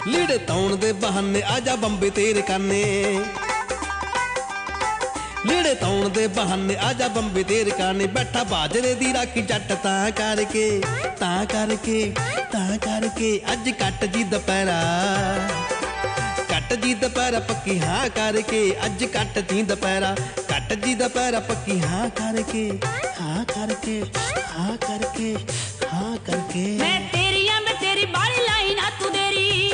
ਲੀੜੇ ਤਾਉਣ ਦੇ ਬਹਾਨੇ ਆਜਾ ਬੰਬੇ ਤੇਰੇ ਕਾਨੇ, ਲੀੜੇ ਤਾਉਣ ਦੇ ਬਹਾਨੇ ਆਜਾ ਬੰਬੇ ਤੇਰੇ ਕਾਨੇ। ਬੈਠਾ ਬਾਜਰੇ ਦੀ ਰਾਖੀ ਜੱਟ ਤਾਂ ਕਰਕੇ, ਤਾਂ ਕਰਕੇ, ਤਾਂ ਕਰਕੇ ਅੱਜ ਕੱਟ ਜੀ ਦੁਪਹਿਰਾ, ਕੱਟ ਜੀ ਦੁਪਹਿਰਾ ਪੱਕੀ ਹਾਂ ਕਰਕੇ, ਅੱਜ ਕੱਟ ਜੀ ਦੁਪਹਿਰਾ, ਕੱਟ ਜੀ ਦੁਪਹਿਰਾ ਪੱਕੀ ਹਾਂ ਕਰਕੇ, ਹਾਂ ਕਰਕੇ, ਹਾਂ ਕਰਕੇ, ਹਾਂ ਕਰਕੇ। ਮੈਂ ਤੇਰੀ ਆ ਮੈਂ ਤੇਰੀ ਬਾਲੀ ਲਾਈ ਨਾ ਤੂੰ ਦੇਰੀ,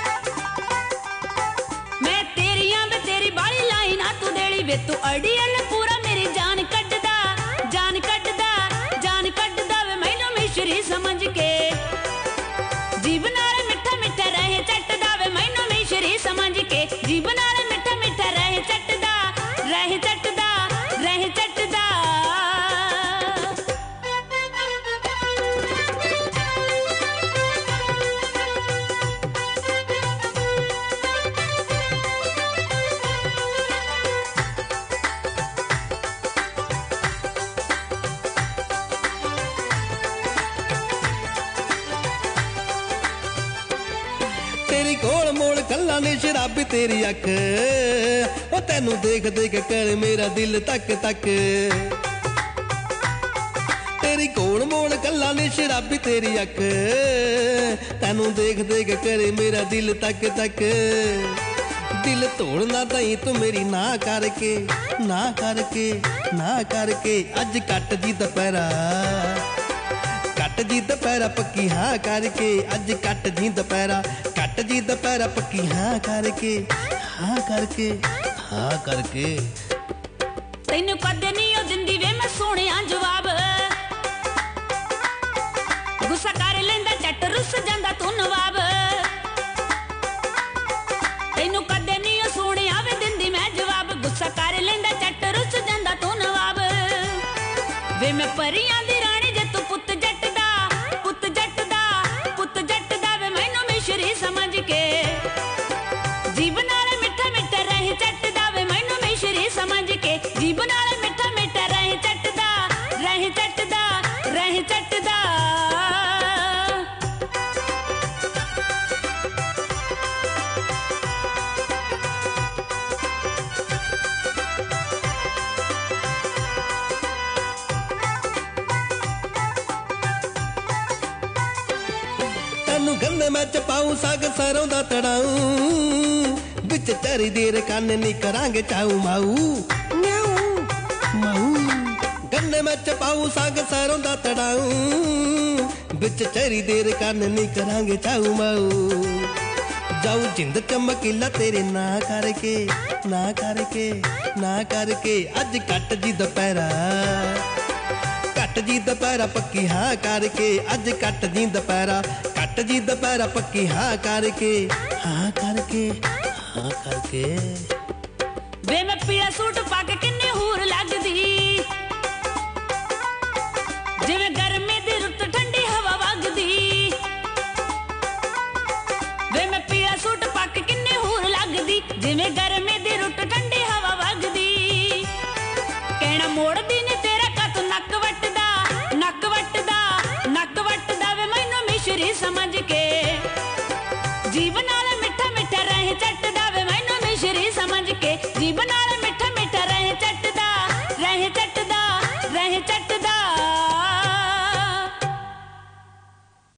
ਮੈਂ ਤੇਰੀ ਆ ਮੈਂ ਤੇਰੀ ਬਾਲੀ ਲਾਈ ਨਾ ਤੂੰ ਦੇਲੀ ਵੇ ਤੂੰ ਅੜੀਅਲ ਪੂਰਾ ਮੇਰੀ ਜਾਨ ਕੱਢਦਾ, ਜਾਨ ਕੱਢਦਾ, ਜਾਨ ਕੱਢਦਾ ਵੇ ਮੈਨੂੰ ਮਿਸ਼ਰੀ ਸਮਝ ਕੇ, ਜੀਭ ਨਾਲ ਮਿੱਠਾ ਮਿੱਠਾ ਰਹੇ ਚੱਟਦਾ ਵੇ ਮੈਨੂੰ ਮਿਸ਼ਰੀ ਸਮਝ ਕੇ, ਜੀਭ ਨਾਲ ਮਿੱਠਾ ਮਿੱਠਾ ਰਹੇ ਚੱਟਦਾ, ਰਹੇ ਚੱਟਦਾ, ਰਹੇ ਚੱਟਦਾ। तेरी गोल मोल गल्लां ने शराबी तेरी अख, ओ तैनू देख देख कर मेरा दिल तक तक। तेरी गोल मोल गल्लां ने शराबी तेरी अख, तैनू देख देख कर मेरा दिल तक तक। दिल तोड़ना दई तू मेरी ना करके, ना करके, ना करके अज कट जी दुपहरा, कट जी दुपहरा पक्की हाँ करके, अज कट जी दुपहरा, कट जी दुपहरा पक्की हाँ करके, हाँ करके, हाँ करके। तैनू कदे नहीं ओ दिंदी वे मैं सोहणिया जवाब, गुस्सा कर लैंदा झट रुस जांदा तू नवाब। तैनू कदे नहीं ओ सोहणिया वे दिंदी मैं जवाब, गुस्सा कर लैंदा झट रुस जांदा तू नवाब। वे मैं परियां दी रानी जे तू पुत जट दा, पुत जट दा, पुत जट दा वे मैनू मिशरी समझ के, जीभ नाल मिठा मिठा रहे चटदा वे मैनू मिशरी समझ के, जीभ नाल मिठा मिठा रहे चटदा, रहे चटदा, रहे चटदा। गन्ने मैं पाऊं साग सरों दा तड़ाऊं, बिच चरी देर कान नी करांगे चाऊ माऊ, माऊ। गन्ने मैं पाऊं साग सरों दा तड़ाऊं, बिच चरी देर कान नी करांगे चाऊ माऊ। जाऊं जिंद चमकीला तेरे ना करके, ना करके, ना करके अज कट जी दुपहरा, कट जी दुपहरा पक्की हाँ करके, अज कट जी दुपहरा, कट जी दुपहरा पक्की हाँ करके, हाँ करके, हाँ करके। वे मैं पीला सूट पाके किन्नी हूर लगदी, जिवें गर्मी दी रुत ठंडी हवा वगदी। वे मैं पीला सूट पाके किन्नी हूर लगदी, जिवें गर्मी दी रुत ठंडी हवा वगदी। कहना मोड़ दी